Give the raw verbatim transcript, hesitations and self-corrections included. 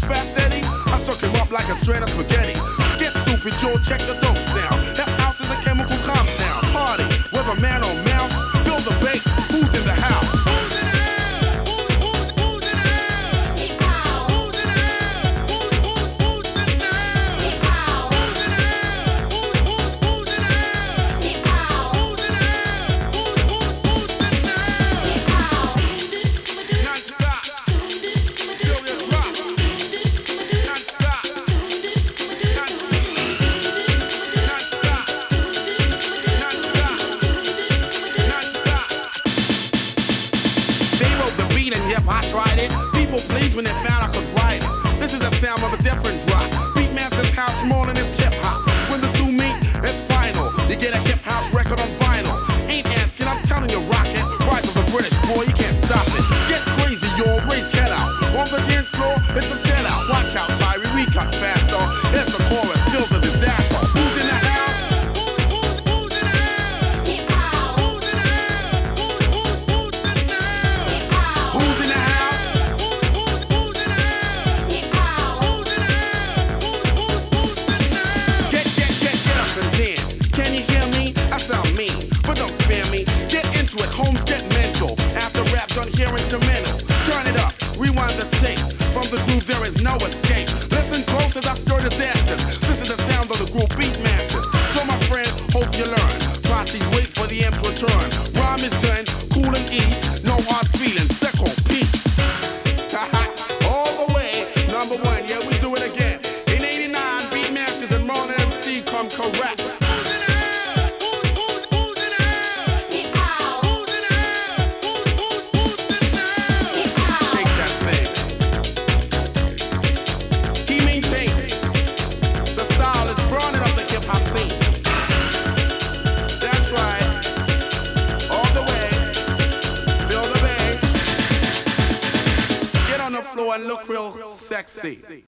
moves fast, Eddie. I suck him up like a straight of spaghetti. Get stupid, Joe, check the dope sound. That house is a chemical compound. Party, whether man or mouse. Feel the bass, who's in the house? When they found I could write it. This is the sound of a different drop. Beatmaster's house more than it's hip hop. When the two meet, it's final. You get a hip house record on vinyl. Ain't asking, I'm telling you, rock it. Rise of the British, boy, you can't stop it. Get crazy, you'll race head out. On the dance floor, it's a sellout. Watch out, Tyree, we cut faster. Here's the chorus, feel the disaster. Who's in the house? From the groove there is no escape. Listen close as I stir disasters. This is the sound of the group Beatmasters. So my friend, hope you learn. Posse's wait for the M to return. Rhyme is done, cool and ease. No hard feelings, second peace. All the way, number one, yeah, we do it again. In eighty-nine, Beatmasters and Marlon M C come correct. And look real sexy.